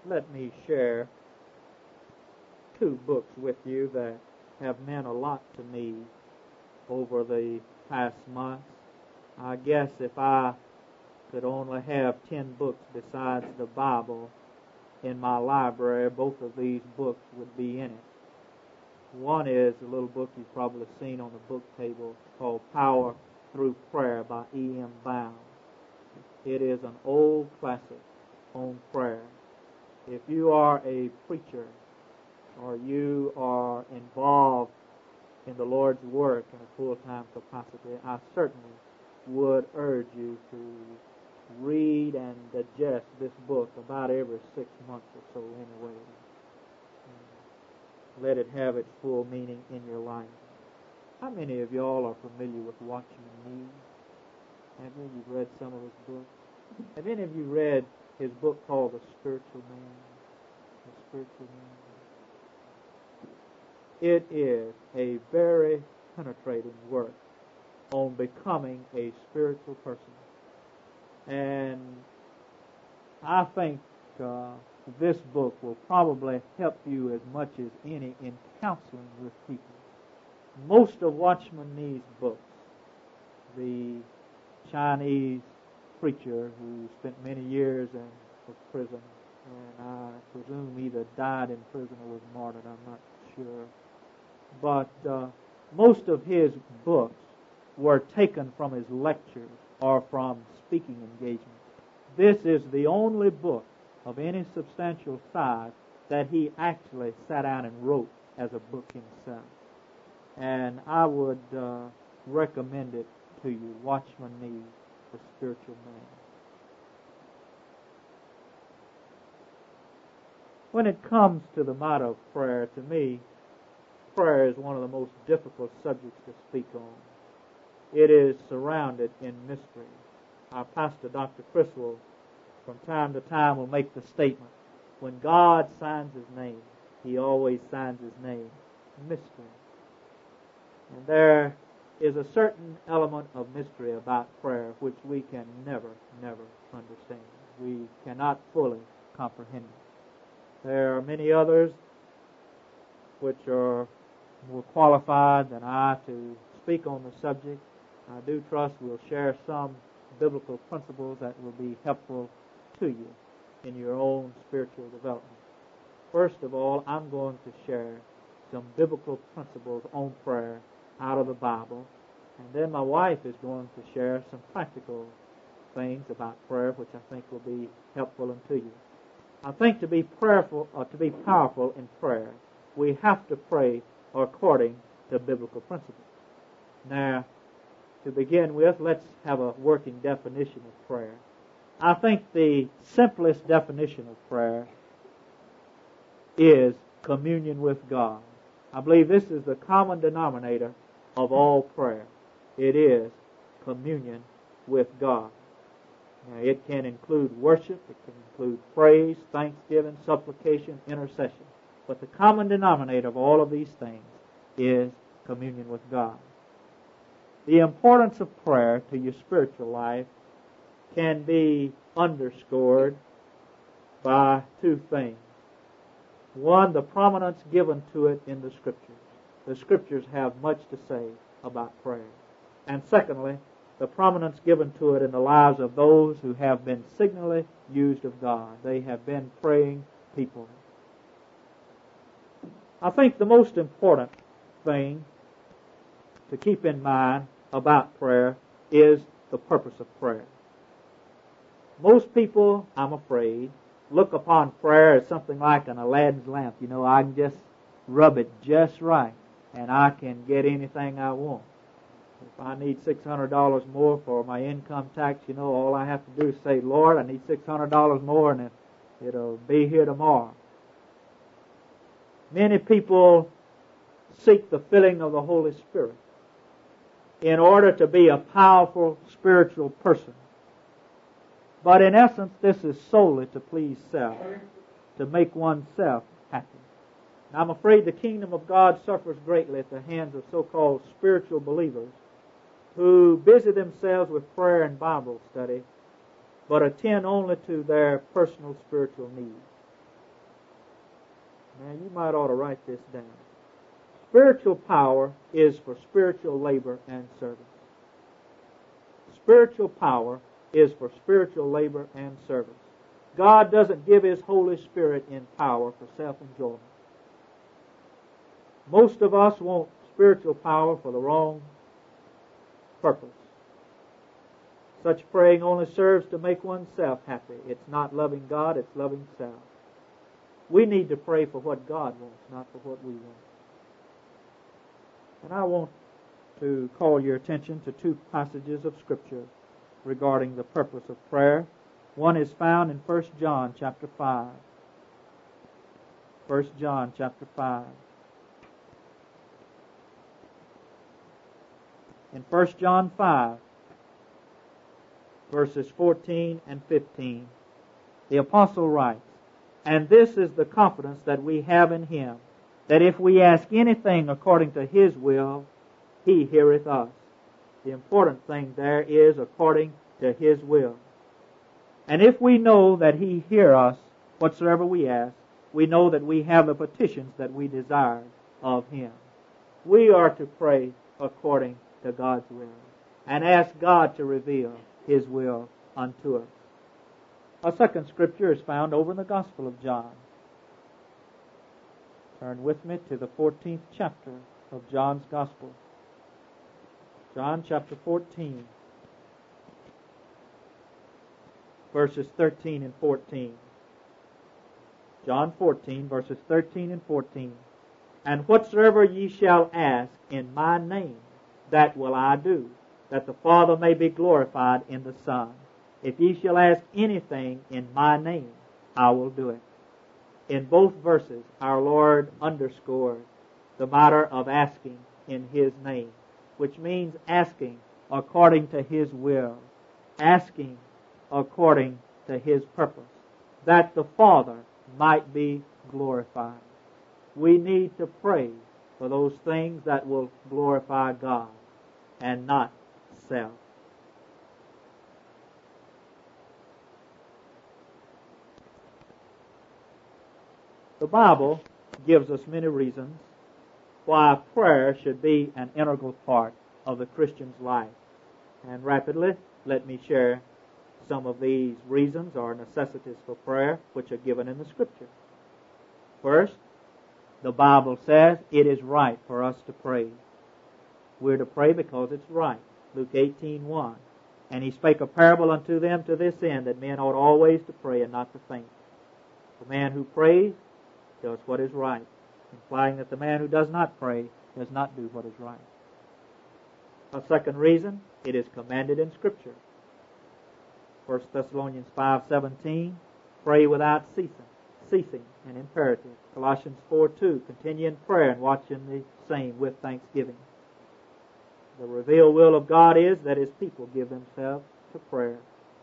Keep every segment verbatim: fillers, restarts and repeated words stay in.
let me share two books with you that have meant a lot to me over the past months. I guess if I could only have ten books besides the Bible in my library, both of these books would be in it. One is a little book you've probably seen on the book table called Power Through Prayer by E M Bounds. It is an old classic on prayer. If you are a preacher or you are involved in the Lord's work in a full-time capacity, I certainly would urge you to read and digest this book about every six months or so anyway. Let it have its full meaning in your life. How many of y'all are familiar with Watchman Nee? Have any of you read some of his books? Have any of you read his book called The Spiritual Man? The Spiritual Man. It is a very penetrating work on becoming a spiritual person. And I think uh, this book will probably help you as much as any in counseling with people. Most of Watchman Nee's books, the Chinese preacher who spent many years in prison, and I presume either died in prison or was martyred, I'm not sure. But uh, most of his books were taken from his lectures or from speaking engagements. This is the only book of any substantial size that he actually sat down and wrote as a book himself. And I would uh, recommend it to you, Watchman Nee, The Spiritual Man. When it comes to the matter of prayer, to me, prayer is one of the most difficult subjects to speak on. It is surrounded in mystery. Our pastor, Doctor Criswell, from time to time will make the statement, when God signs His name, He always signs His name mystery. And there is a certain element of mystery about prayer which we can never, never understand. We cannot fully comprehend it. There are many others which are more qualified than I to speak on the subject. I do trust we'll share some biblical principles that will be helpful to you in your own spiritual development. First of all, I'm going to share some biblical principles on prayer out of the Bible, and then my wife is going to share some practical things about prayer which I think will be helpful unto you. I think to be prayerful or to be powerful in prayer, we have to pray according to biblical principles. Now, to begin with, let's have a working definition of prayer. I think the simplest definition of prayer is communion with God. I believe this is the common denominator of all prayer. It is communion with God. Now, it can include worship, it can include praise, thanksgiving, supplication, intercession. But the common denominator of all of these things is communion with God. The importance of prayer to your spiritual life can be underscored by two things. One, the prominence given to it in the Scriptures. The Scriptures have much to say about prayer. And secondly, the prominence given to it in the lives of those who have been signally used of God. They have been praying people. I think the most important thing to keep in mind about prayer is the purpose of prayer. Most people, I'm afraid, look upon prayer as something like an Aladdin's lamp. You know, I can just rub it just right, and I can get anything I want. If I need six hundred dollars more for my income tax, you know, all I have to do is say, Lord, I need six hundred dollars more, and it'll be here tomorrow. Many people seek the filling of the Holy Spirit in order to be a powerful spiritual person. But in essence, this is solely to please self, to make oneself happy. Now, I'm afraid the kingdom of God suffers greatly at the hands of so-called spiritual believers who busy themselves with prayer and Bible study, but attend only to their personal spiritual needs. Now, you might ought to write this down. Spiritual power is for spiritual labor and service. Spiritual power is for spiritual labor and service. God doesn't give His Holy Spirit in power for self-enjoyment. Most of us want spiritual power for the wrong purpose. Such praying only serves to make oneself happy. It's not loving God, it's loving self. We need to pray for what God wants, not for what we want. And I want to call your attention to two passages of Scripture regarding the purpose of prayer. One is found in First John chapter five. First John chapter five. In First John five, verses fourteen and fifteen, the apostle writes, "And this is the confidence that we have in Him, that if we ask anything according to His will, He heareth us." The important thing there is according to His will. And if we know that He hear us whatsoever we ask, we know that we have the petitions that we desire of Him. We are to pray according to God's will and ask God to reveal His will unto us. A second scripture is found over in the Gospel of John. Turn with me to the fourteenth chapter of John's Gospel. John chapter fourteen, verses thirteen and fourteen. John fourteen, verses thirteen and fourteen. "And whatsoever ye shall ask in my name, that will I do, that the Father may be glorified in the Son. If ye shall ask anything in my name, I will do it." In both verses, our Lord underscores the matter of asking in His name, which means asking according to His will, asking according to His purpose, that the Father might be glorified. We need to pray for those things that will glorify God and not self. The Bible gives us many reasons why prayer should be an integral part of the Christian's life. And rapidly, let me share some of these reasons or necessities for prayer which are given in the Scripture. First, the Bible says it is right for us to pray. We're to pray because it's right. Luke eighteen one. "And He spake a parable unto them to this end, that men ought always to pray and not to faint." The man who prays does what is right, implying that the man who does not pray does not do what is right. A second reason, it is commanded in Scripture. First Thessalonians five seventeen, "Pray without ceasing," ceasing, an imperative. Colossians four two, "Continue in prayer and watch in the same with thanksgiving." The revealed will of God is that His people give themselves to prayer.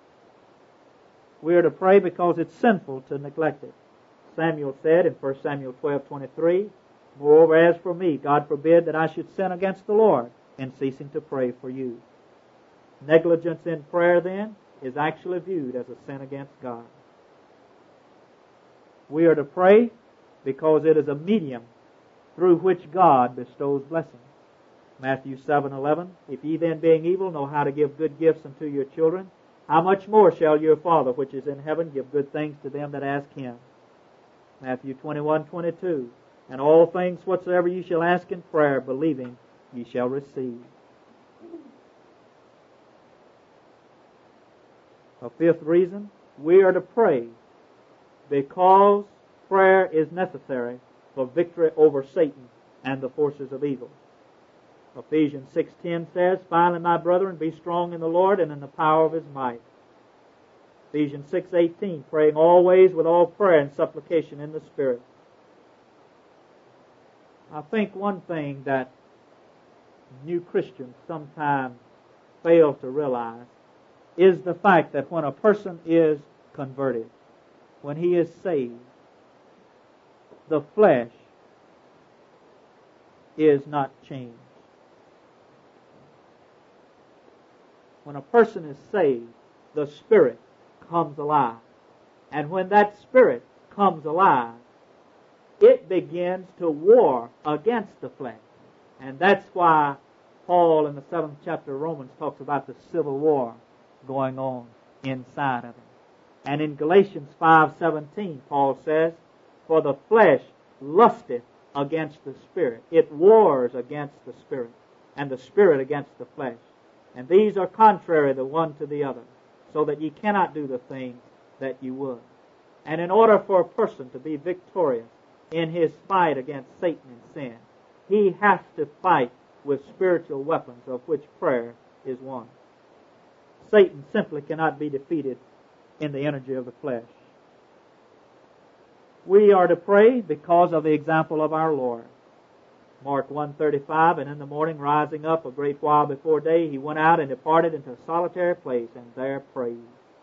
We are to pray because it's sinful to neglect it. Samuel said in First Samuel twelve twenty-three, "Moreover, as for me, God forbid that I should sin against the Lord in ceasing to pray for you." Negligence in prayer, then, is actually viewed as a sin against God. We are to pray because it is a medium through which God bestows blessings. Matthew seven eleven, "If ye then, being evil, know how to give good gifts unto your children, how much more shall your Father which is in heaven give good things to them that ask Him?" Matthew twenty-one twenty-two, "And all things whatsoever ye shall ask in prayer, believing, ye shall receive." A fifth reason, we are to pray because prayer is necessary for victory over Satan and the forces of evil. Ephesians six ten says, "Finally, my brethren, be strong in the Lord and in the power of His might." Ephesians six eighteen, "Praying always with all prayer and supplication in the Spirit." I think one thing that new Christians sometimes fail to realize is the fact that when a person is converted, when he is saved, the flesh is not changed. When a person is saved, the Spirit comes alive. And when that Spirit comes alive, it begins to war against the flesh. And that's why Paul in the seventh chapter of Romans talks about the civil war going on inside of him. And in Galatians five seventeen, Paul says, "For the flesh lusteth against the Spirit." It wars against the Spirit, and the Spirit against the flesh. And these are contrary the one to the other, so that ye cannot do the things that you would. And in order for a person to be victorious in his fight against Satan and sin, he has to fight with spiritual weapons, of which prayer is one. Satan simply cannot be defeated in the energy of the flesh. We are to pray because of the example of our Lord. Mark one thirty-five, "And in the morning rising up a great while before day, he went out and departed into a solitary place, and there prayed."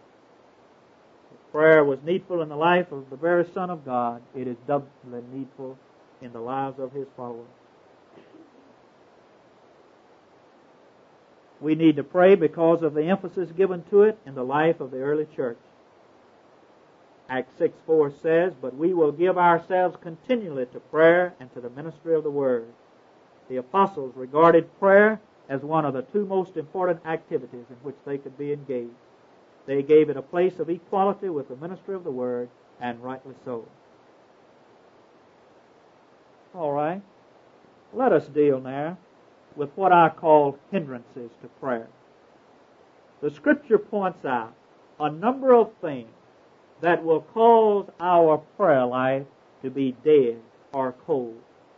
If prayer was needful in the life of the very Son of God, it is doubly needful in the lives of His followers. We need to pray because of the emphasis given to it in the life of the early church. Acts six four says, "But we will give ourselves continually to prayer and to the ministry of the Word." The apostles regarded prayer as one of the two most important activities in which they could be engaged. They gave it a place of equality with the ministry of the Word, and rightly so. All right. Let us deal now with what I call hindrances to prayer. The Scripture points out a number of things that will cause our prayer life to be dead or cold.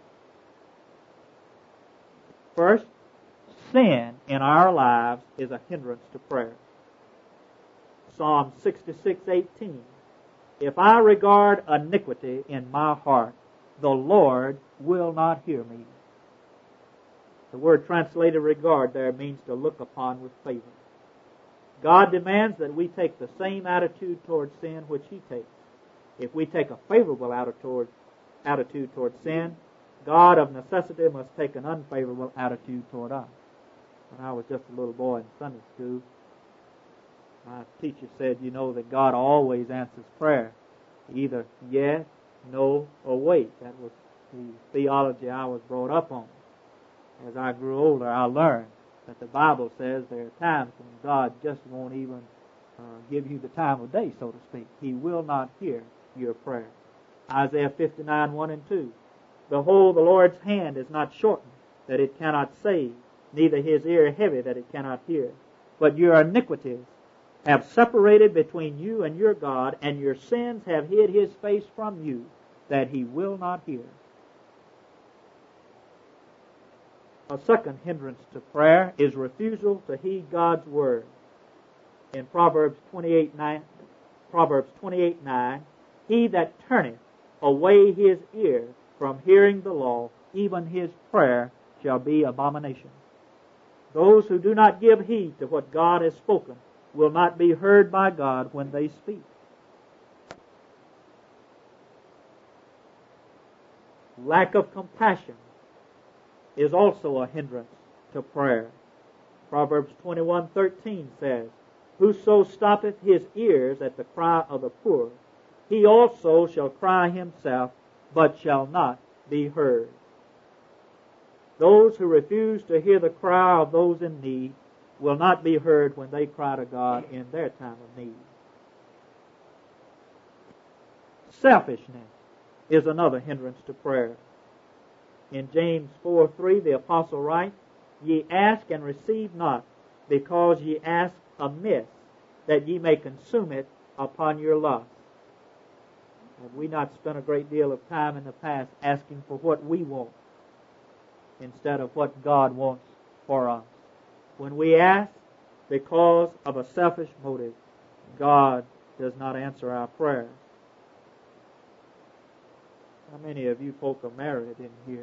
First, sin in our lives is a hindrance to prayer. Psalm sixty-six eighteen, "If I regard iniquity in my heart, the Lord will not hear me." The word translated regard there means to look upon with favor. God demands that we take the same attitude toward sin which He takes. If we take a favorable attitude toward sin, God of necessity must take an unfavorable attitude toward us. When I was just a little boy in Sunday school, my teacher said, you know, that God always answers prayer. Either yes, no, or wait. That was the theology I was brought up on. As I grew older, I learned that the Bible says there are times when God just won't even uh, give you the time of day, so to speak. He will not hear your prayer. Isaiah fifty-nine, one and two. "Behold, the Lord's hand is not shortened, that it cannot save, neither His ear heavy, that it cannot hear. But your iniquities have separated between you and your God, and your sins have hid His face from you, that He will not hear." A second hindrance to prayer is refusal to heed God's Word. In Proverbs twenty-eight nine, Proverbs twenty-eight nine, "He that turneth away his ear from hearing the law, even his prayer shall be abomination." Those who do not give heed to what God has spoken will not be heard by God when they speak. Lack of compassion is also a hindrance to prayer. Proverbs twenty-one thirteen says, "Whoso stoppeth his ears at the cry of the poor, he also shall cry himself, but shall not be heard." Those who refuse to hear the cry of those in need will not be heard when they cry to God in their time of need. Selfishness is another hindrance to prayer. In James four three, the apostle writes, "Ye ask and receive not, because ye ask amiss, that ye may consume it upon your lust." Have we not spent a great deal of time in the past asking for what we want instead of what God wants for us? When we ask because of a selfish motive, God does not answer our prayers. How many of you folk are married in here?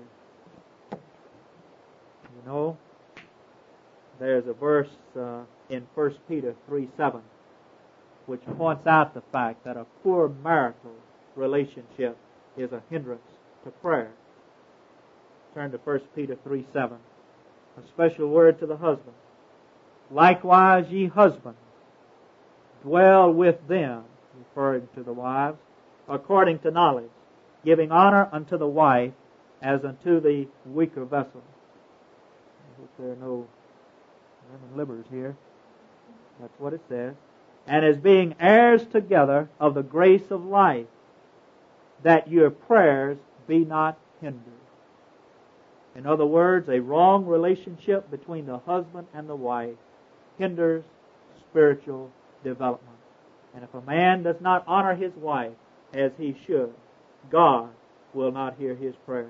You know, there's a verse uh, in First Peter three seven which points out the fact that a poor marital relationship is a hindrance to prayer. Turn to First Peter three seven. A special word to the husband. "Likewise ye husbands, dwell with them," referring to the wives, "according to knowledge, giving honor unto the wife as unto the weaker vessel. I hope there are no lemon livers here. That's what it says. And as being heirs together of the grace of life, that your prayers be not hindered. In other words, a wrong relationship between the husband and the wife hinders spiritual development. And if a man does not honor his wife as he should, God will not hear his prayer.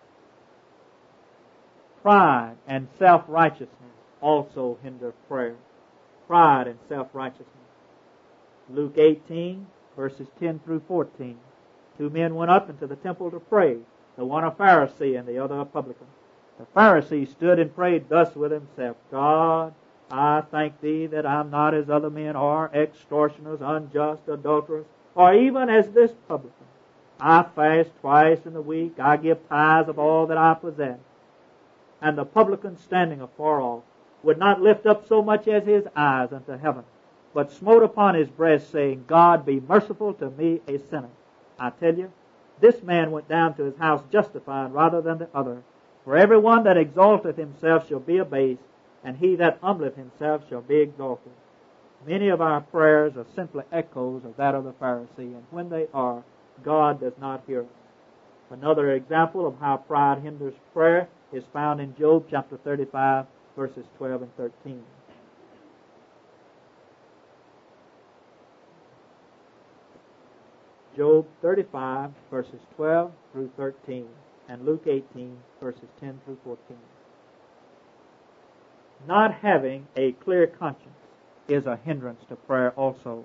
Pride and self-righteousness also hinder prayer. Pride and self-righteousness. Luke eighteen, verses ten through fourteen. Two men went up into the temple to pray, the one a Pharisee and the other a publican. The Pharisee stood and prayed thus with himself, God, I thank Thee that I'm not as other men are, extortioners, unjust, adulterers, or even as this publican. I fast twice in the week. I give tithes of all that I possess. And the publican, standing afar off, would not lift up so much as his eyes unto heaven, but smote upon his breast, saying, God, be merciful to me, a sinner. I tell you, this man went down to his house justified rather than the other. For every one that exalteth himself shall be abased, and he that humbleth himself shall be exalted. Many of our prayers are simply echoes of that of the Pharisee, and when they are, God does not hear us. Another example of how pride hinders prayer is found in Job chapter thirty-five, verses twelve and thirteen. Job thirty-five, verses twelve through thirteen, and Luke eighteen, verses ten through fourteen. Not having a clear conscience is a hindrance to prayer also.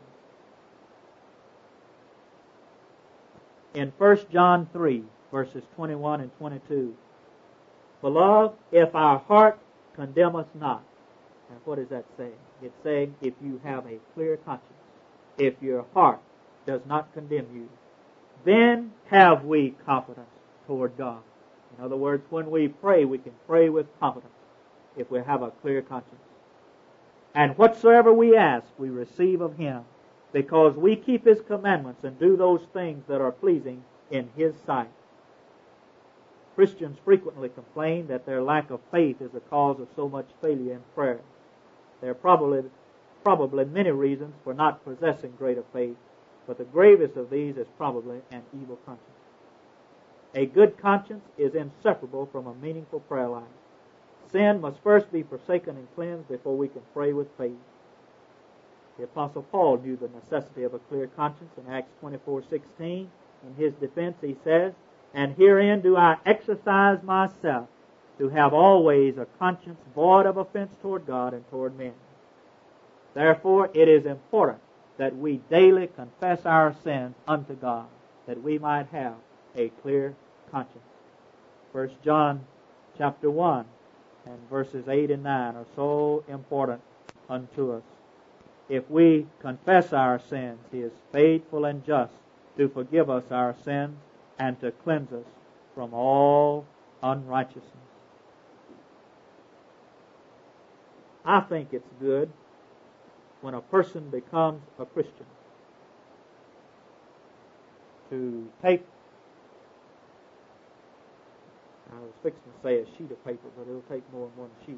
In First John three, verses twenty-one and twenty-two, Beloved, if our heart condemn us not. And what is that saying? It's saying if you have a clear conscience, if your heart does not condemn you, then have we confidence toward God. In other words, when we pray, we can pray with confidence if we have a clear conscience. And whatsoever we ask, we receive of Him, because we keep His commandments and do those things that are pleasing in His sight. Christians frequently complain that their lack of faith is the cause of so much failure in prayer. There are probably, probably many reasons for not possessing greater faith, but the gravest of these is probably an evil conscience. A good conscience is inseparable from a meaningful prayer life. Sin must first be forsaken and cleansed before we can pray with faith. The Apostle Paul knew the necessity of a clear conscience in Acts twenty-four sixteen. In his defense he says, And herein do I exercise myself to have always a conscience void of offense toward God and toward men. Therefore it is important that we daily confess our sins unto God, that we might have a clear conscience. First John chapter one and verses eight and nine are so important unto us. If we confess our sins, He is faithful and just to forgive us our sins and to cleanse us from all unrighteousness. I think it's good when a person becomes a Christian to take, I was fixing to say a sheet of paper, but it'll take more than one sheet,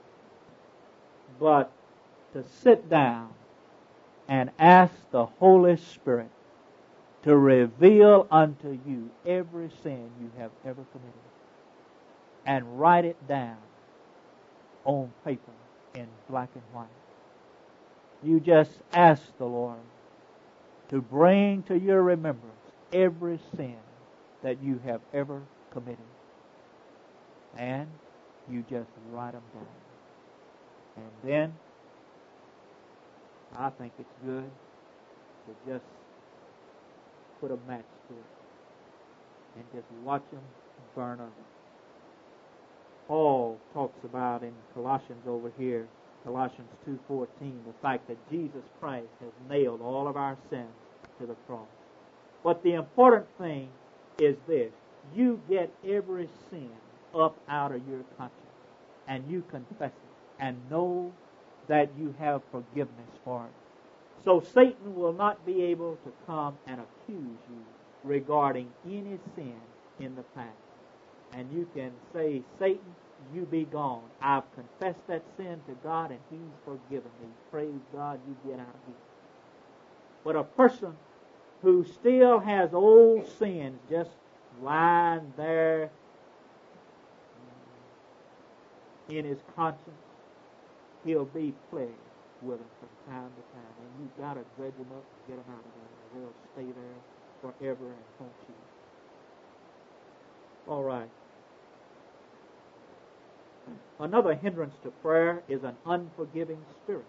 but to sit down and ask the Holy Spirit to reveal unto you every sin you have ever committed and write it down on paper in black and white. You just ask the Lord to bring to your remembrance every sin that you have ever committed. And you just write them down. And then I think it's good to just put a match to it and just watch them burn up. Paul talks about in Colossians over here, Colossians two fourteen, the fact that Jesus Christ has nailed all of our sins to the cross. But the important thing is this: you get every sin up out of your conscience and you confess it and know that you have forgiveness for it. So Satan will not be able to come and accuse you regarding any sin in the past. And you can say, Satan, you be gone. I've confessed that sin to God and He's forgiven me. Praise God, you get out of here. But a person who still has old sins just lying there in his conscience, he'll be plagued with them from time to time. And you've got to dredge them up and get them out of there. They'll stay there forever and haunt you. All right. Another hindrance to prayer is an unforgiving spirit.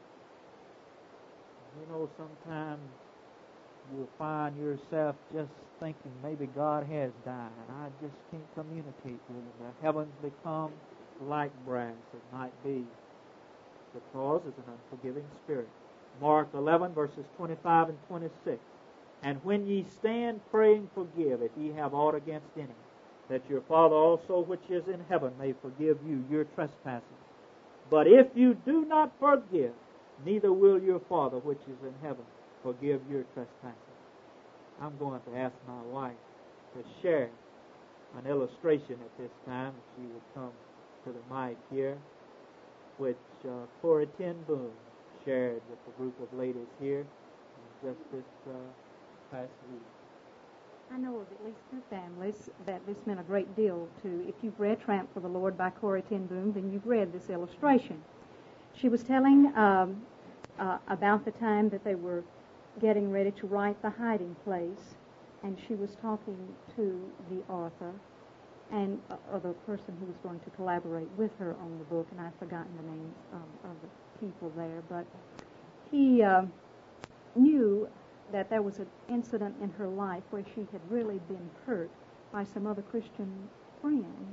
You know, sometimes you'll find yourself just thinking maybe God has died and I just can't communicate with Him. The heavens become like brass. It might be because it's an unforgiving spirit. Mark eleven, verses twenty-five and twenty-six. And when ye stand praying, forgive if ye have aught against any, that your Father also which is in heaven may forgive you your trespasses. But if you do not forgive, neither will your Father which is in heaven forgive your trespasses. I'm going to ask my wife to share an illustration at this time, if she would come to the mic here, which uh, Corrie ten Boom shared with a group of ladies here just this uh, past week. I know of at least two families that this meant a great deal to. If you've read Tramp for the Lord by Corrie ten Boom, then you've read this illustration. She was telling um, uh, about the time that they were getting ready to write The Hiding Place, and she was talking to the author and uh, or the person who was going to collaborate with her on the book, and I've forgotten the names um, of the people there, but he uh, knew that there was an incident in her life where she had really been hurt by some other Christian friends.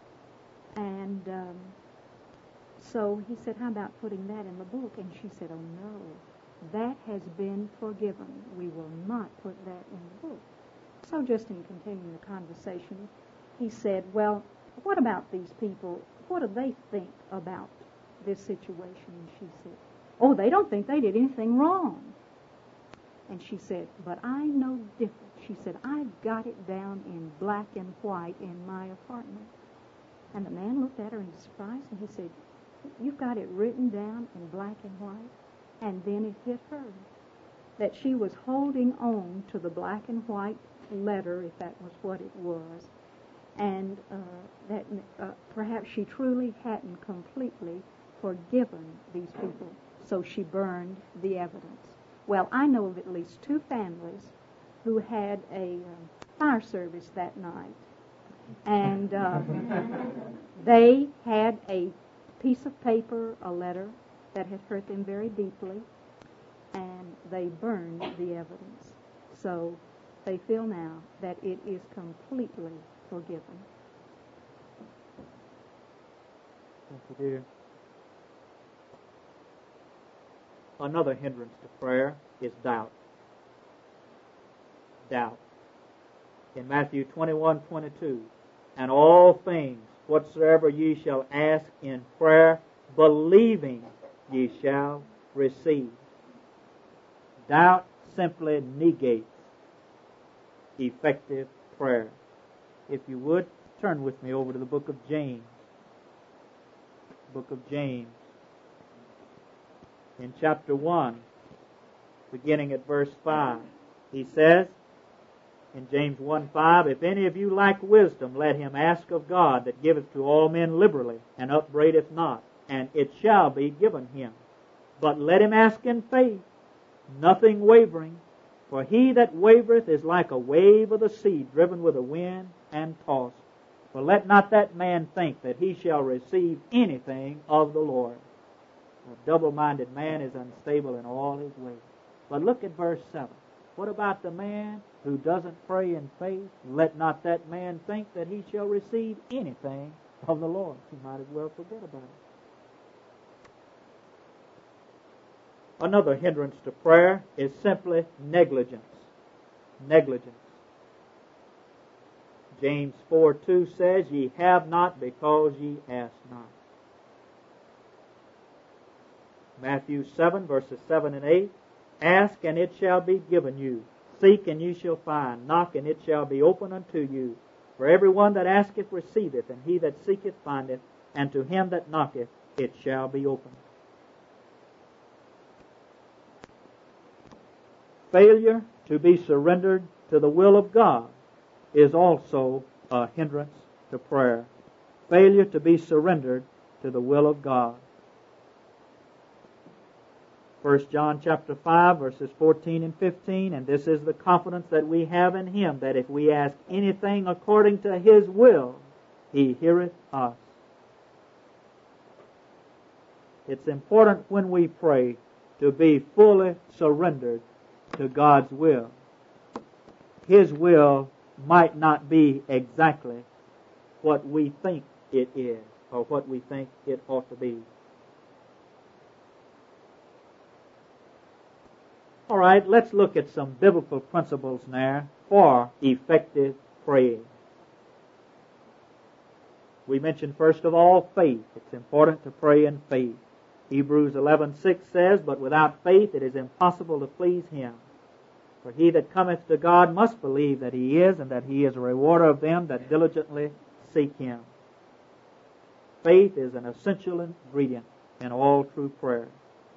And um, so he said, how about putting that in the book? And she said, oh no, that has been forgiven. We will not put that in the book. So just in continuing the conversation, he said, well, what about these people? What do they think about this situation? And she said, oh, they don't think they did anything wrong. And she said, but I know different. She said, I've got it down in black and white in my apartment. And the man looked at her in surprise, and he said, you've got it written down in black and white? And then it hit her that she was holding on to the black and white letter, if that was what it was, and uh, that uh, perhaps she truly hadn't completely forgiven these people, so she burned the evidence. Well, I know of at least two families who had a uh, fire service that night, and uh, they had a piece of paper, a letter that had hurt them very deeply, and they burned the evidence. So they feel now that it is completely forgiven. Thank you, dear. Another hindrance to prayer is doubt. Doubt. In Matthew twenty-one twenty-two, and all things whatsoever ye shall ask in prayer, believing ye shall receive. Doubt simply negates effective prayer. If you would, turn with me over to the book of James. Book of James. In chapter one, beginning at verse five, he says, in James one five, if any of you lack wisdom, let him ask of God, that giveth to all men liberally, and upbraideth not, and it shall be given him. But let him ask in faith, nothing wavering. For he that wavereth is like a wave of the sea, driven with the wind and tossed. For let not that man think that he shall receive anything of the Lord. A double-minded man is unstable in all his ways. But look at verse seven. What about the man who doesn't pray in faith? Let not that man think that he shall receive anything of the Lord. He might as well forget about it. Another hindrance to prayer is simply negligence. Negligence. James four two says, ye have not because ye ask not. Matthew seven, verses seven and eight, ask and it shall be given you. Seek, and you shall find. Knock, and it shall be opened unto you. For every one that asketh receiveth, and he that seeketh findeth, and to him that knocketh it shall be opened. Failure to be surrendered to the will of God is also a hindrance to prayer. Failure to be surrendered to the will of God. First John chapter five, verses fourteen and fifteen, and this is the confidence that we have in Him, that if we ask anything according to His will, He heareth us. It's important when we pray to be fully surrendered to God's will. His will might not be exactly what we think it is, or what we think it ought to be. All right, let's look at some biblical principles now for effective praying. We mentioned first of all faith. It's important to pray in faith. Hebrews eleven six says, "But without faith it is impossible to please Him. For he that cometh to God must believe that He is, and that He is a rewarder of them that diligently seek Him." Faith is an essential ingredient in all true prayer.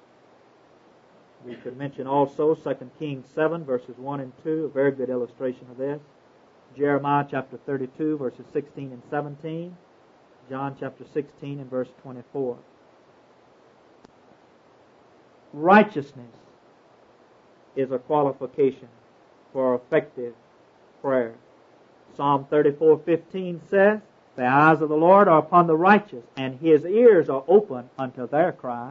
We could mention also Second Kings seven, verses one and two, a very good illustration of this. Jeremiah chapter thirty-two, verses sixteen and seventeen. John chapter sixteen and verse twenty-four. Righteousness is a qualification for effective prayer. Psalm thirty-four fifteen says, "The eyes of the Lord are upon the righteous, and His ears are open unto their cry."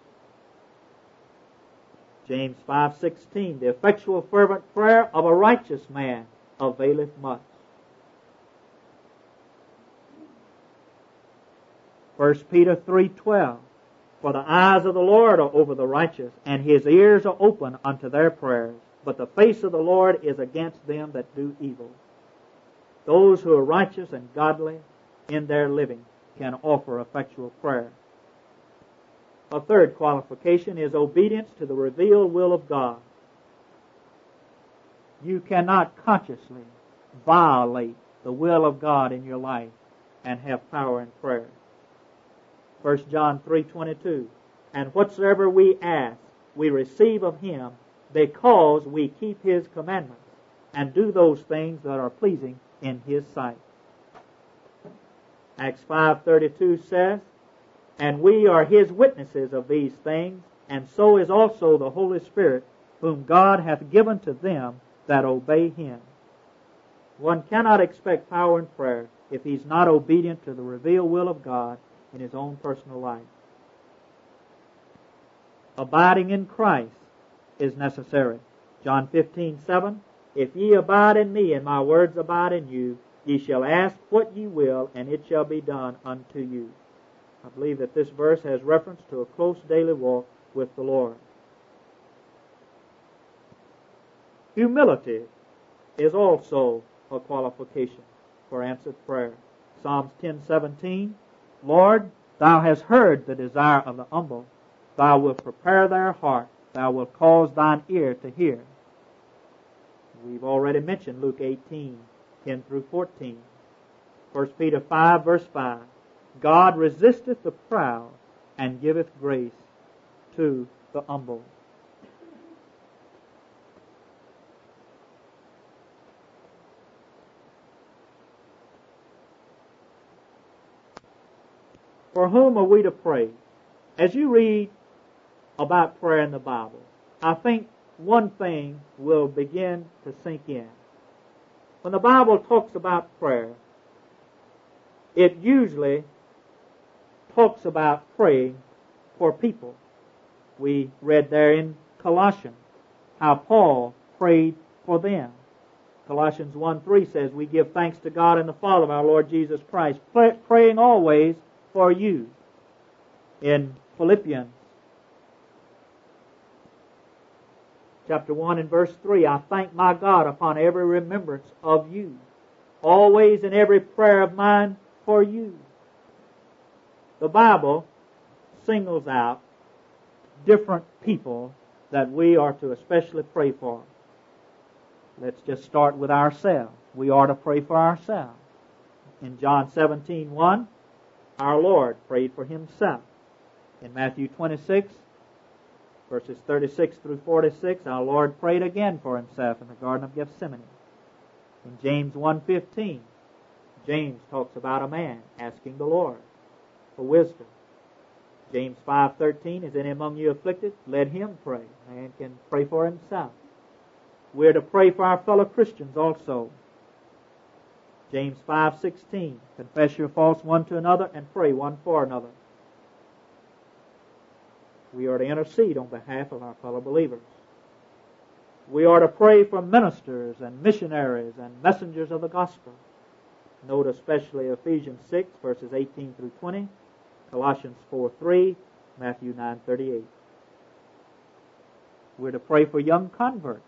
James five sixteen, "The effectual fervent prayer of a righteous man availeth much." First Peter three twelve, "For the eyes of the Lord are over the righteous, and His ears are open unto their prayers. But the face of the Lord is against them that do evil." Those who are righteous and godly in their living can offer effectual prayer. A third qualification is obedience to the revealed will of God. You cannot consciously violate the will of God in your life and have power in prayer. First John three twenty-two, "And whatsoever we ask, we receive of Him, because we keep His commandments, and do those things that are pleasing in His sight." Acts five thirty-two says, "And we are His witnesses of these things, and so is also the Holy Spirit, whom God hath given to them that obey Him." One cannot expect power in prayer if he's not obedient to the revealed will of God in his own personal life. Abiding in Christ is necessary. John fifteen seven, "If ye abide in me, and my words abide in you, ye shall ask what ye will, and it shall be done unto you." I believe that this verse has reference to a close daily walk with the Lord. Humility is also a qualification for answered prayer. Psalms ten seventeen, "Lord, Thou hast heard the desire of the humble. Thou wilt prepare their heart. Thou wilt cause Thine ear to hear." We've already mentioned Luke eighteen ten through fourteen. First Peter five, verse five, "God resisteth the proud, and giveth grace to the humble." For whom are we to pray? As you read about prayer in the Bible, I think one thing will begin to sink in. When the Bible talks about prayer, it usually talks about praying for people. We read there in Colossians how Paul prayed for them. Colossians one three says, "We give thanks to God and the Father of our Lord Jesus Christ, pray, praying always for you." In Philippians chapter one and verse three, "I thank my God upon every remembrance of you, always in every prayer of mine for you." The Bible singles out different people that we are to especially pray for. Let's just start with ourselves. We are to pray for ourselves. In John seventeen one, our Lord prayed for Himself. In Matthew twenty-six, verses thirty-six through forty-six, our Lord prayed again for Himself in the Garden of Gethsemane. In James one fifteen, James talks about a man asking the Lord for wisdom. James five thirteen, is any among you afflicted? Let him pray. Man can pray for himself. We're to pray for our fellow Christians also. James five sixteen, confess your faults one to another and pray one for another. We are to intercede on behalf of our fellow believers. We are to pray for ministers and missionaries and messengers of the gospel. Note especially Ephesians six, verses eighteen through twenty, Colossians four three, Matthew nine thirty-eight. We're to pray for young converts.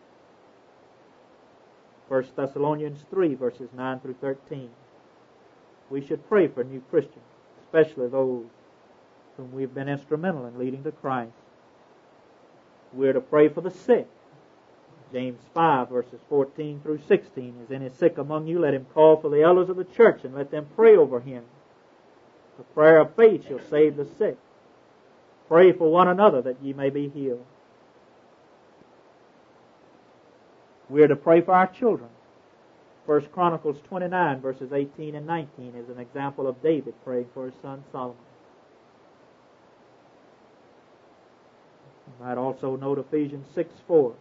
First Thessalonians three, verses nine through thirteen. We should pray for new Christians, especially those whom we've been instrumental in leading to Christ. We're to pray for the sick. James five, verses fourteen through sixteen. Is any sick among you? Let him call for the elders of the church and let them pray over him. The prayer of faith shall save the sick. Pray for one another that ye may be healed. We are to pray for our children. First Chronicles twenty-nine, verses eighteen and nineteen is an example of David praying for his son Solomon. You might also note Ephesians six four.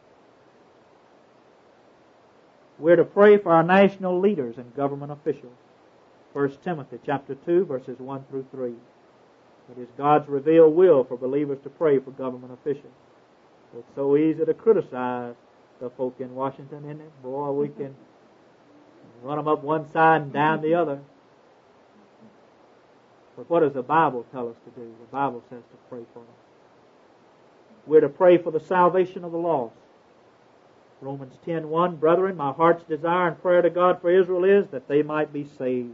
We're to pray for our national leaders and government officials. First Timothy chapter two, verses one through three. It is God's revealed will for believers to pray for government officials. It's so easy to criticize the folk in Washington, isn't it? Boy, we can run them up one side and down the other. But what does the Bible tell us to do? The Bible says to pray for them. We're to pray for the salvation of the lost. Romans ten one, brethren, my heart's desire and prayer to God for Israel is that they might be saved.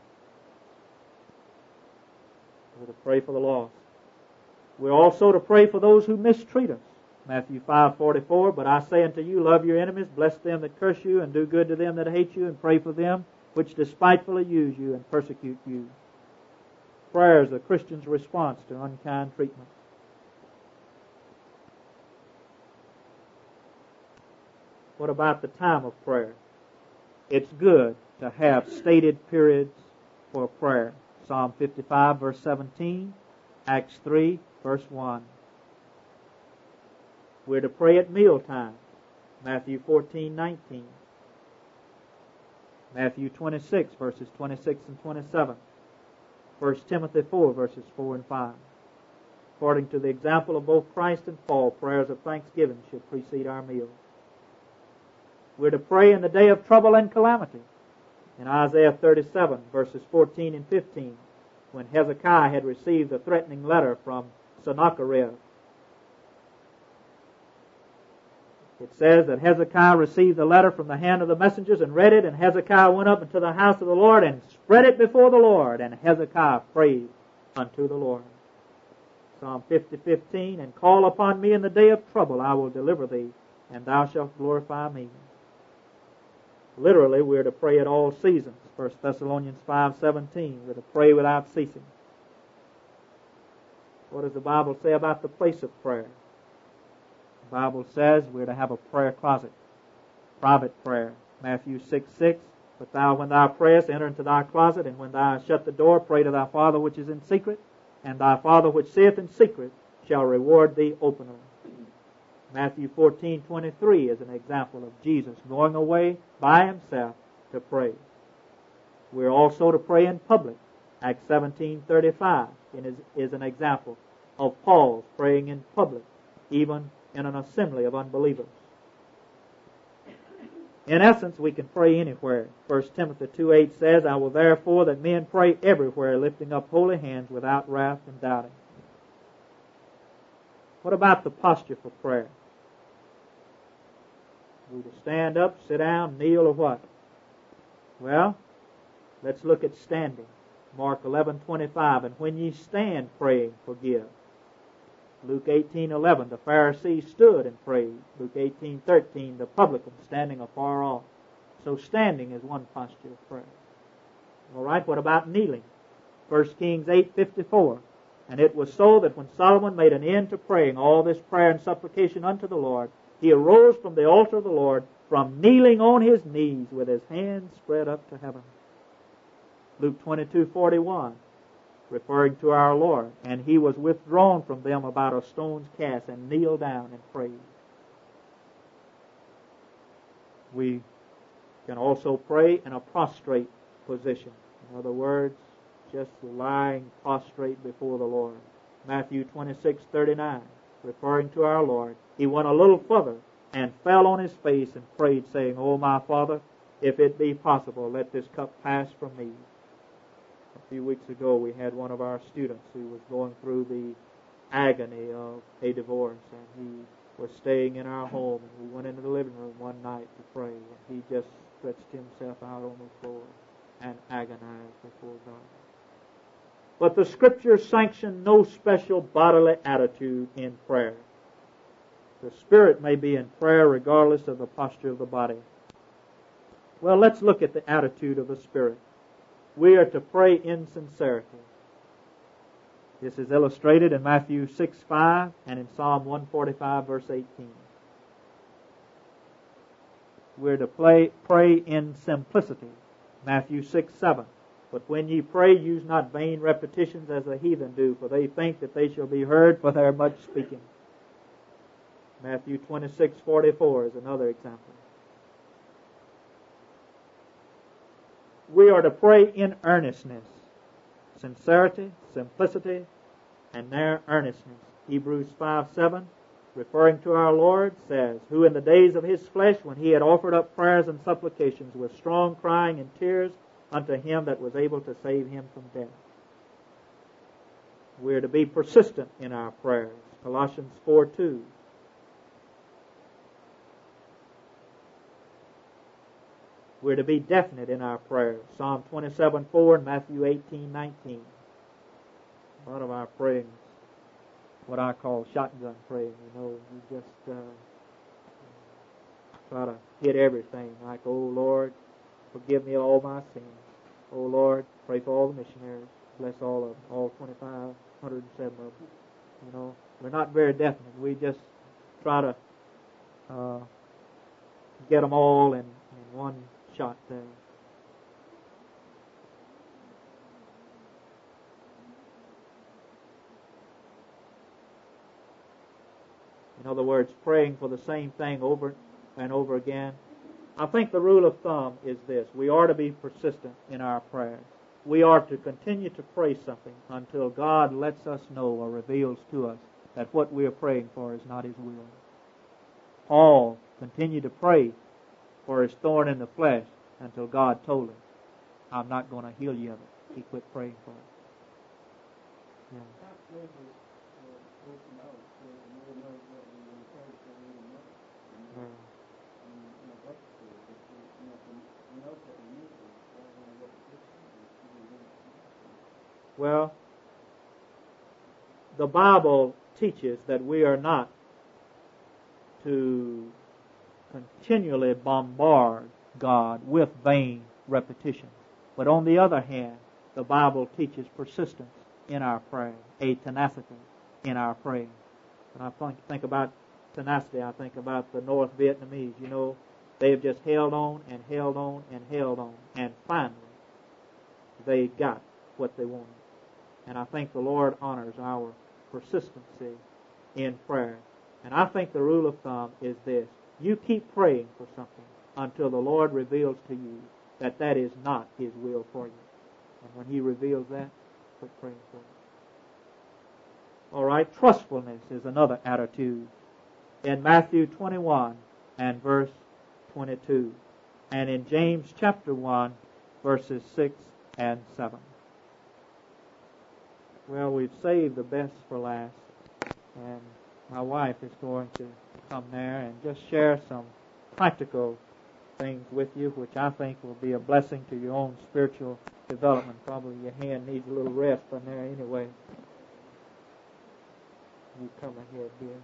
We're to pray for the lost. We're also to pray for those who mistreat us. Matthew five forty-four, but I say unto you, love your enemies, bless them that curse you, and do good to them that hate you, and pray for them which despitefully use you and persecute you. Prayer is the Christian's response to unkind treatment. What about the time of prayer? It's good to have stated periods for prayer. Psalm fifty-five, verse seventeen, Acts three, verse one. We're to pray at mealtime. Matthew fourteen nineteen. Matthew twenty-six, verses twenty-six and twenty-seven. First Timothy four, verses four and five. According to the example of both Christ and Paul, prayers of thanksgiving should precede our meals. We're to pray in the day of trouble and calamity. In Isaiah thirty-seven, verses fourteen and fifteen, when Hezekiah had received a threatening letter from Sennacherib, it says that Hezekiah received the letter from the hand of the messengers and read it, and Hezekiah went up into the house of the Lord and spread it before the Lord, and Hezekiah prayed unto the Lord. Psalm fifty fifteen, and call upon me in the day of trouble, I will deliver thee, and thou shalt glorify me. Literally, we're to pray at all seasons. First Thessalonians five seventeen, we're to pray without ceasing. What does the Bible say about the place of prayer? The Bible says we're to have a prayer closet, private prayer. Matthew six six, but thou when thou prayest, enter into thy closet, and when thou hast shut the door, pray to thy Father which is in secret, and thy Father which seeth in secret shall reward thee openly. Matthew fourteen twenty-three is an example of Jesus going away by himself to pray. We're also to pray in public. Acts seventeen thirty-five is an example of Paul's praying in public, even in an assembly of unbelievers. In essence, we can pray anywhere. First Timothy two eight says, I will therefore that men pray everywhere, lifting up holy hands without wrath and doubting. What about the posture for prayer? We to stand up, sit down, kneel, or what? Well, let's look at standing. Mark eleven twenty-five, and when ye stand praying, forgive. Luke eighteen eleven, the Pharisees stood and prayed. Luke eighteen thirteen, the publican standing afar off. So standing is one posture of prayer. All right, what about kneeling? First Kings eight fifty-four. And it was so that when Solomon made an end to praying all this prayer and supplication unto the Lord, he arose from the altar of the Lord, from kneeling on his knees with his hands spread up to heaven. Luke twenty-two forty-one, referring to our Lord, and he was withdrawn from them about a stone's cast and kneeled down and prayed. We can also pray in a prostrate position. In other words, just lying prostrate before the Lord. Matthew twenty-six thirty-nine, referring to our Lord, he went a little further and fell on his face and prayed, saying, O my Father, if it be possible, let this cup pass from me. A few weeks ago, we had one of our students who was going through the agony of a divorce, and he was staying in our home, and we went into the living room one night to pray, and he just stretched himself out on the floor and agonized before God. But the Scriptures sanction no special bodily attitude in prayer. The spirit may be in prayer regardless of the posture of the body. Well, let's look at the attitude of the spirit. We are to pray in sincerity. This is illustrated in Matthew six five and in Psalm one forty-five verse eighteen. We're to play, pray in simplicity. Matthew six seven. But when ye pray, use not vain repetitions as the heathen do, for they think that they shall be heard for their much speaking. Matthew twenty-six forty-four is another example. We are to pray in earnestness, sincerity, simplicity, and their earnestness. Hebrews five seven, referring to our Lord, says, who in the days of his flesh, when he had offered up prayers and supplications with strong crying and tears unto him that was able to save him from death. We are to be persistent in our prayers. Colossians four two. We're to be definite in our prayers. Psalm twenty-seven four and Matthew eighteen nineteen. A lot of our praying, what I call shotgun praying, you know, you just uh, try to hit everything, like, oh Lord, forgive me all my sins. Oh Lord, pray for all the missionaries. Bless all of them, all twenty-five hundred seven of them. You know, we're not very definite. We just try to uh, get them all in, in one shot there. In other words, praying for the same thing over and over again. I think the rule of thumb is this. We are to be persistent in our prayers. We are to continue to pray something until God lets us know or reveals to us that what we are praying for is not His will. Paul continued to pray for his thorn in the flesh until God told him, I'm not going to heal you of it. He quit praying for it. Yeah. Well, the Bible teaches that we are not to continually bombard God with vain repetitions. But on the other hand, the Bible teaches persistence in our praying, a tenacity in our praying. When I think, think about tenacity, I think about the North Vietnamese. You know, they've just held on and held on and held on. And finally, they got what they wanted. And I think the Lord honors our persistency in prayer. And I think the rule of thumb is this. You keep praying for something until the Lord reveals to you that that is not His will for you. And when He reveals that, quit praying for it. All right, trustfulness is another attitude. In Matthew twenty-one and verse twenty-two, and in James chapter one, verses six and seven. Well, we've saved the best for last, and my wife is going to come there and just share some practical things with you, which I think will be a blessing to your own spiritual development. Probably your hand needs a little rest on there anyway. You come ahead, dear.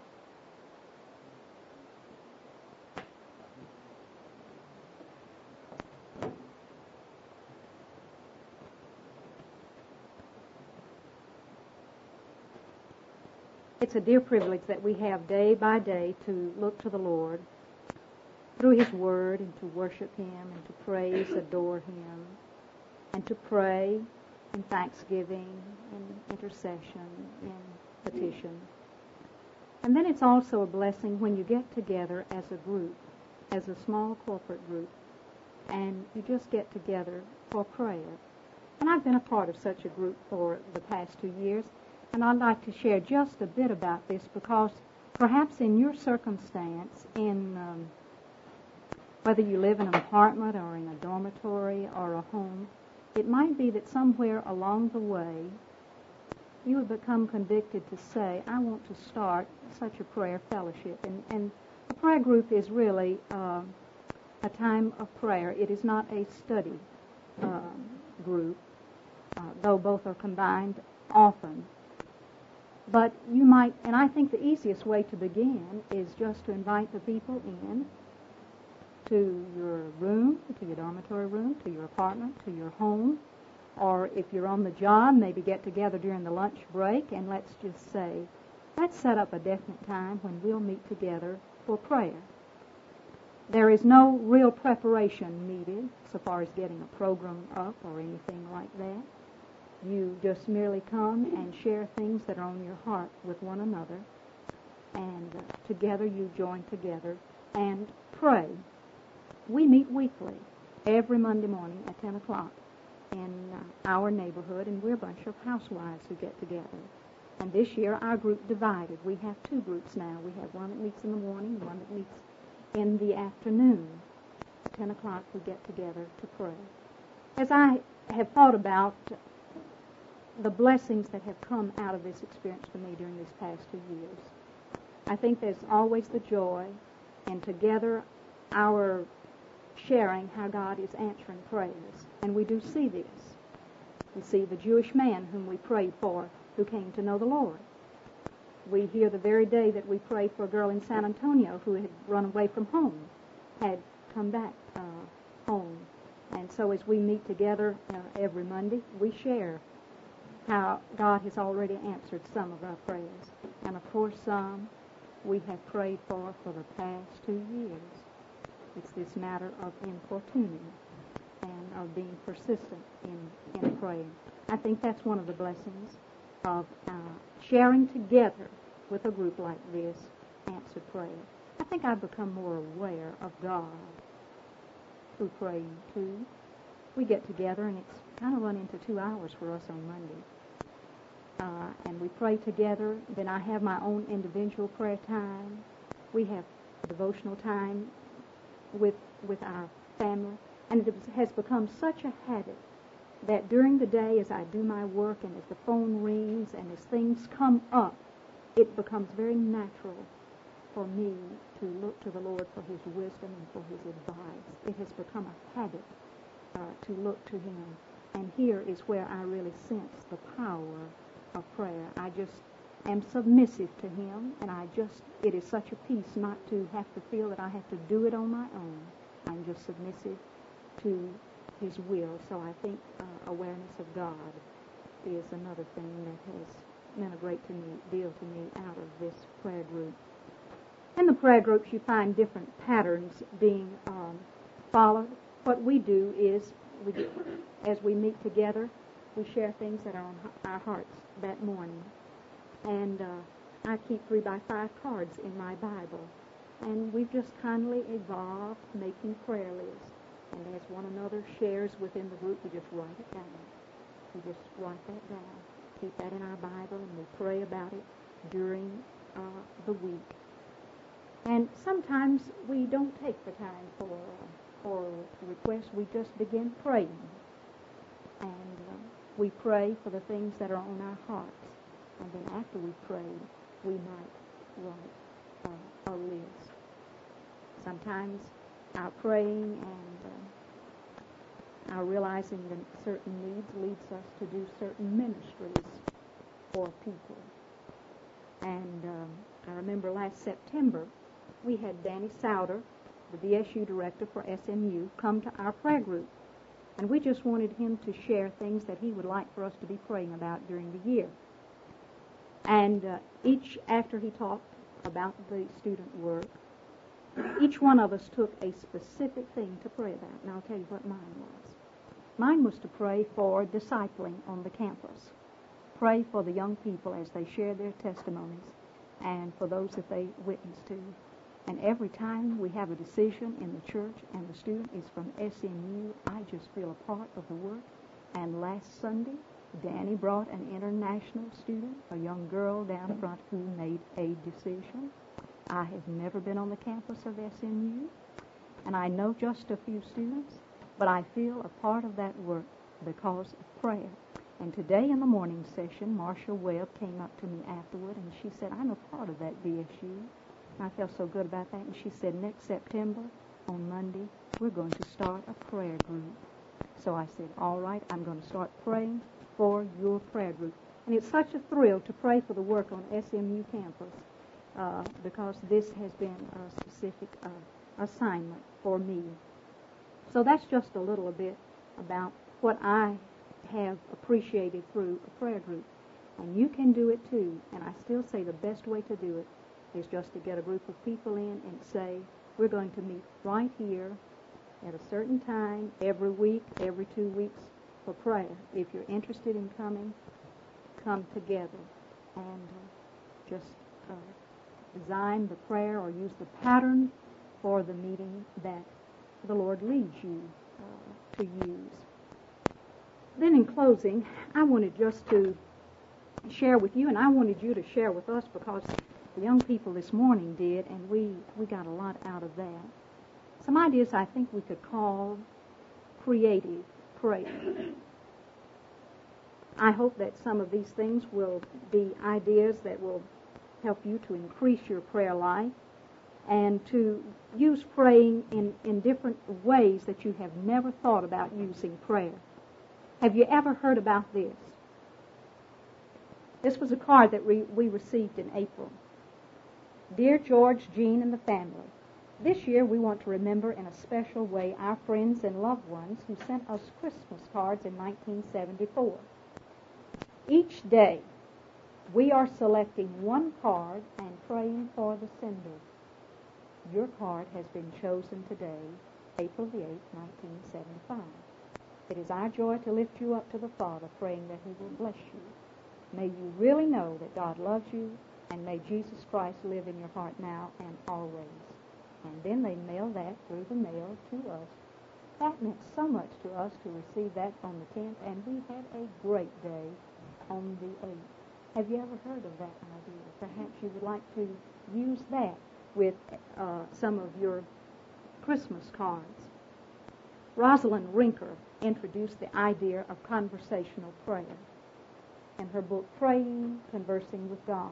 It's a dear privilege that we have day by day to look to the Lord through His Word and to worship Him and to praise, adore Him, and to pray in thanksgiving, in intercession, in petition. And then it's also a blessing when you get together as a group, as a small corporate group, and you just get together for prayer. And I've been a part of such a group for the past two years, and I'd like to share just a bit about this because perhaps in your circumstance, in um, whether you live in an apartment or in a dormitory or a home, it might be that somewhere along the way you have become convicted to say, I want to start such a prayer fellowship. And, and a prayer group is really uh, a time of prayer. It is not a study uh, group, uh, though both are combined often. But you might, and I think the easiest way to begin is just to invite the people in to your room, to your dormitory room, to your apartment, to your home, or if you're on the job, maybe get together during the lunch break, and let's just say, let's set up a definite time when we'll meet together for prayer. There is no real preparation needed so far as getting a program up or anything like that. You just merely come and share things that are on your heart with one another, and uh, together you join together and pray. We meet weekly, every Monday morning at ten o'clock in uh, our neighborhood, and we're a bunch of housewives who get together. And this year our group divided. We have two groups now. We have one that meets in the morning and one that meets in the afternoon. At ten o'clock we get together to pray. As I have thought about the blessings that have come out of this experience for me during these past two years, I think there's always the joy, and together our sharing how God is answering prayers. And we do see this. We see the Jewish man whom we prayed for who came to know the Lord. We hear the very day that we prayed for a girl in San Antonio who had run away from home, had come back uh, home. And so as we meet together uh, every Monday, we share how God has already answered some of our prayers. And of course some we have prayed for for the past two years. It's this matter of importuning and of being persistent in, in praying. I think that's one of the blessings of uh, sharing together with a group like this, answered prayer. I think I've become more aware of God through praying too. We get together and it's kind of run into two hours for us on Monday. Uh, and we pray together. Then I have my own individual prayer time. We have devotional time with with our family, and it has become such a habit that during the day as I do my work and as the phone rings and as things come up, it becomes very natural for me to look to the Lord for His wisdom and for His advice. It has become a habit uh, to look to Him, and here is where I really sense the power of prayer. I just am submissive to Him, and I just, it is such a peace not to have to feel that I have to do it on my own. I'm just submissive to His will. So I think uh, awareness of God is another thing that has meant a great to me, deal to me out of this prayer group. In the prayer groups you find different patterns being um, followed. What we do is, we do, as we meet together, we share things that are on our hearts that morning. And uh, I keep three by five cards in my Bible. And we've just kindly evolved making prayer lists. And as one another shares within the group, we just write it down. We just write that down. Keep that in our Bible, and we pray about it during uh, the week. And sometimes we don't take the time for, uh, for requests. We just begin praying. And uh, we pray for the things that are on our hearts. And then after we pray, we might write uh, a list. Sometimes our praying and uh, our realizing that certain needs leads us to do certain ministries for people. And um, I remember last September, we had Danny Souter, the B S U director for S M U, come to our prayer group. And we just wanted him to share things that he would like for us to be praying about during the year. And uh, each, after he talked about the student work, each one of us took a specific thing to pray about. And I'll tell you what mine was. Mine was to pray for discipling on the campus. Pray for the young people as they share their testimonies and for those that they witness to. And every time we have a decision in the church and the student is from S M U, I just feel a part of the work. And last Sunday, Danny brought an international student, a young girl down front who made a decision. I have never been on the campus of S M U, and I know just a few students, but I feel a part of that work because of prayer. And today in the morning session, Marcia Webb came up to me afterward, and she said, I'm a part of that B S U. And I felt so good about that. And she said, next September, on Monday, we're going to start a prayer group. So I said, all right, I'm going to start praying for your prayer group. And it's such a thrill to pray for the work on S M U campus uh, because this has been a specific uh, assignment for me. So that's just a little bit about what I have appreciated through a prayer group. And you can do it too. And I still say the best way to do it is just to get a group of people in and say, we're going to meet right here at a certain time, every week, every two weeks for prayer. If you're interested in coming, come together and uh, just uh, design the prayer or use the pattern for the meeting that the Lord leads you uh, to use. Then in closing, I wanted just to share with you, and I wanted you to share with us because the young people this morning did, and we, we got a lot out of that. Some ideas I think we could call creative prayer. I hope that some of these things will be ideas that will help you to increase your prayer life and to use praying in, in different ways that you have never thought about using prayer. Have you ever heard about this? This was a card that we, we received in April. Dear George, Jean, and the family, this year we want to remember in a special way our friends and loved ones who sent us Christmas cards in nineteen seventy-four. Each day, we are selecting one card and praying for the sender. Your card has been chosen today, April the eighth, nineteen seventy-five. It is our joy to lift you up to the Father, praying that He will bless you. May you really know that God loves you, and may Jesus Christ live in your heart now and always. And then they mailed that through the mail to us. That meant so much to us to receive that on the tenth, and we had a great day on the eighth. Have you ever heard of that idea? Perhaps you would like to use that with uh, some of your Christmas cards. Rosalind Rinker introduced the idea of conversational prayer in her book, Praying, Conversing with God.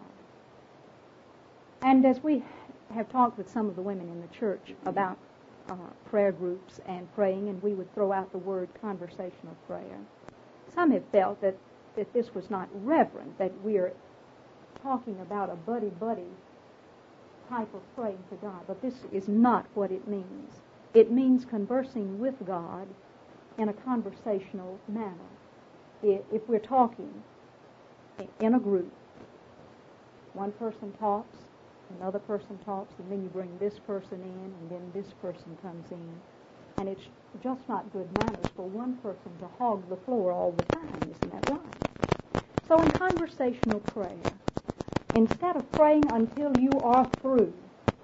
And as we have talked with some of the women in the church about uh, prayer groups and praying, and we would throw out the word conversational prayer, some have felt that, that this was not reverent, that we are talking about a buddy-buddy type of praying to God. But this is not what it means. It means conversing with God in a conversational manner. If we're talking in a group, one person talks, another person talks, and then you bring this person in, and then this person comes in. And it's just not good manners for one person to hog the floor all the time, isn't that right? So in conversational prayer, instead of praying until you are through,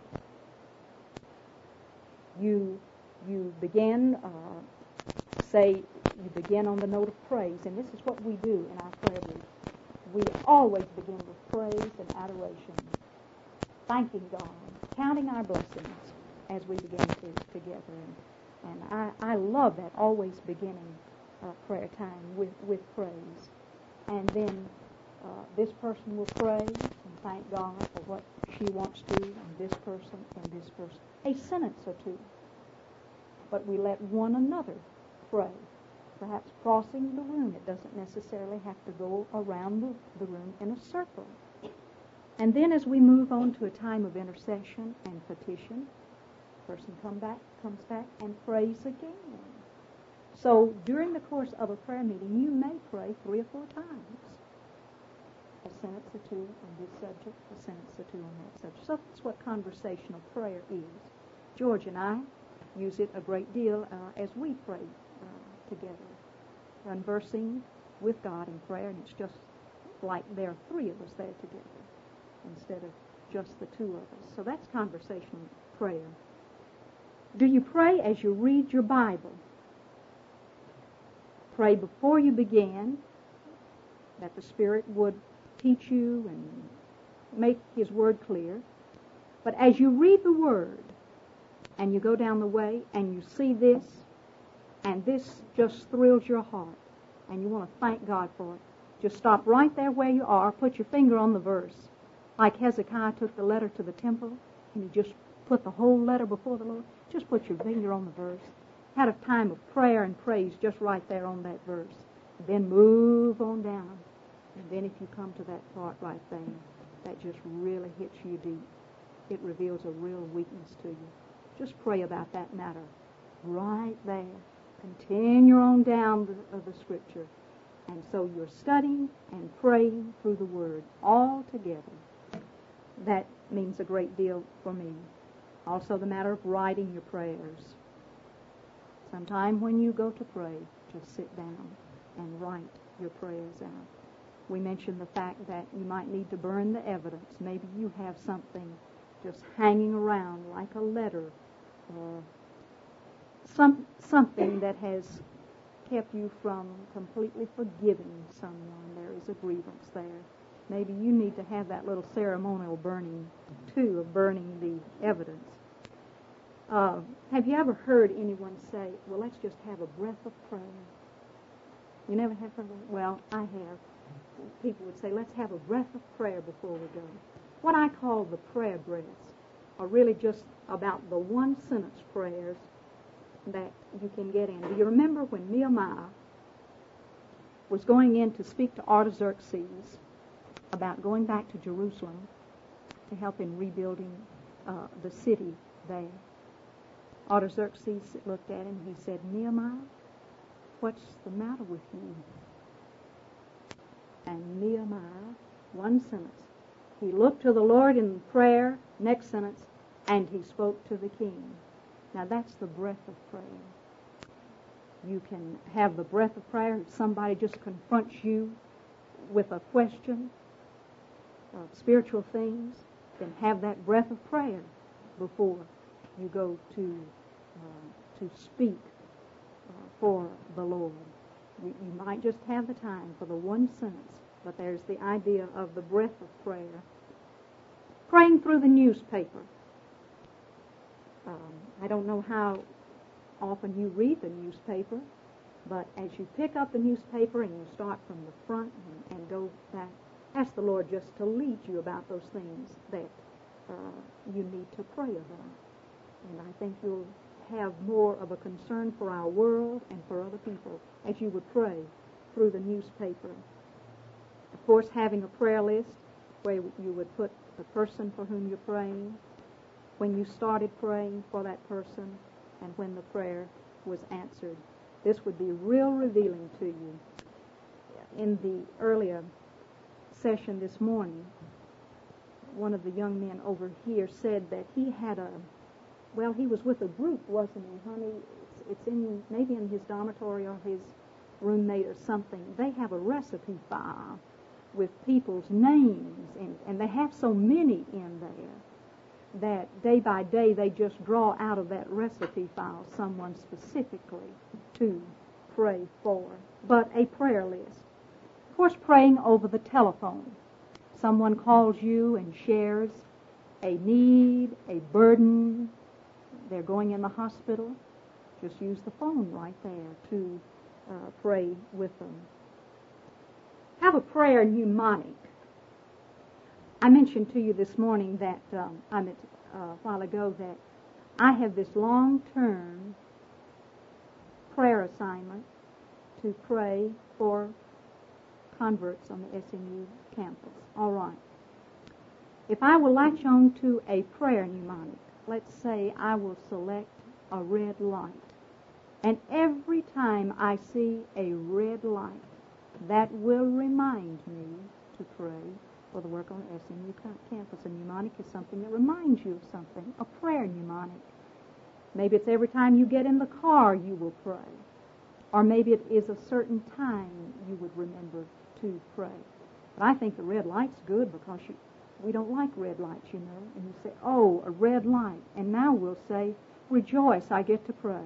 you you begin, uh, say, you begin on the note of praise, and this is what we do in our prayer group. We always begin with praise and adoration, thanking God, counting our blessings as we begin to together. And, and I, I love that, always beginning uh, prayer time with, with praise. And then uh, this person will pray and thank God for what she wants to, and this person and this person. A sentence or two. But we let one another pray. Perhaps crossing the room. It doesn't necessarily have to go around the, the room in a circle. And then as we move on to a time of intercession and petition, the person come back, comes back and prays again. So during the course of a prayer meeting, you may pray three or four times. A sentence or two on this subject, a sentence or two on that subject. So that's what conversational prayer is. George and I use it a great deal uh, as we pray uh, together, conversing with God in prayer, and it's just like there are three of us there together instead of just the two of us. So that's conversational prayer. Do you pray as you read your Bible? Pray before you begin, that the Spirit would teach you and make His Word clear. But as you read the Word, and you go down the way, and you see this, and this just thrills your heart, and you want to thank God for it, just stop right there where you are, put your finger on the verse. Like Hezekiah took the letter to the temple, and he just put the whole letter before the Lord. Just put your finger on the verse. Had a time of prayer and praise just right there on that verse. Then move on down. And then if you come to that part right there, that just really hits you deep. It reveals a real weakness to you. Just pray about that matter right there. Continue on down the, of the Scripture. And so you're studying and praying through the Word all together. That means a great deal for me. Also the matter of writing your prayers. Sometime when you go to pray, just sit down and write your prayers out. We mentioned the fact that you might need to burn the evidence. Maybe you have something just hanging around like a letter or some, something that has kept you from completely forgiving someone. There is a grievance there. Maybe you need to have that little ceremonial burning, too, of burning the evidence. Uh, have you ever heard anyone say, well, let's just have a breath of prayer? You never have heard that? Well, I have. People would say, let's have a breath of prayer before we go. What I call the prayer breaths are really just about the one-sentence prayers that you can get in. Do you remember when Nehemiah was going in to speak to Artaxerxes about going back to Jerusalem to help in rebuilding uh, the city there? Artaxerxes looked at him and he said, Nehemiah, what's the matter with you? And Nehemiah, one sentence, he looked to the Lord in prayer, next sentence, and he spoke to the king. Now that's the breath of prayer. You can have the breath of prayer if somebody just confronts you with a question of spiritual things, then have that breath of prayer before you go to uh, to speak uh, for the Lord. You, you might just have the time for the one sentence, but there's the idea of the breath of prayer. Praying through the newspaper. Um, I don't know how often you read the newspaper, but as you pick up the newspaper and you start from the front and, and go back, ask the Lord just to lead you about those things that uh, you need to pray about. And I think you'll have more of a concern for our world and for other people as you would pray through the newspaper. Of course, having a prayer list where you would put the person for whom you're praying, when you started praying for that person, and when the prayer was answered. This would be real revealing to you. In the earlier session this morning, one of the young men over here said that he had a, well, he was with a group, wasn't he, honey? It's, it's in, maybe in his dormitory or his roommate or something. They have a recipe file with people's names, and, and they have so many in there that day by day they just draw out of that recipe file someone specifically to pray for. But a prayer list. Of course, praying over the telephone. Someone calls you and shares a need, a burden. They're going in the hospital. Just use the phone right there to uh, pray with them. Have a prayer mnemonic. I mentioned to you this morning that, um, I meant uh, a while ago, that I have this long-term prayer assignment to pray for converts on the S M U campus. All right. If I will latch on to a prayer mnemonic, let's say I will select a red light, and every time I see a red light, that will remind me to pray for the work on S M U campus. A mnemonic is something that reminds you of something, a prayer mnemonic. Maybe it's every time you get in the car you will pray. Or maybe it is a certain time you would remember to pray. But I think the red light's good because you, we don't like red lights, you know. And you say, oh, a red light. And now we'll say, rejoice, I get to pray.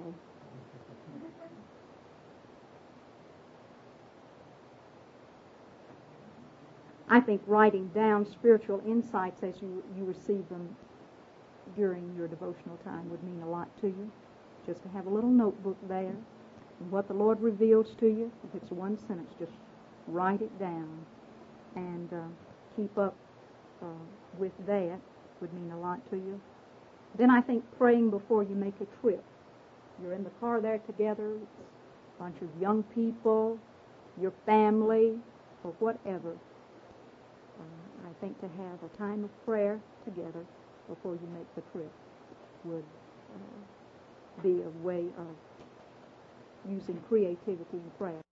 I think writing down spiritual insights as you, you receive them during your devotional time would mean a lot to you. Just to have a little notebook there. And what the Lord reveals to you, if it's one sentence, just write it down and uh, keep up uh, with that would mean a lot to you. Then I think praying before you make a trip. You're in the car there together, it's a bunch of young people, your family, or whatever. Uh, I think to have a time of prayer together before you make the trip would uh, be a way of using creativity in prayer.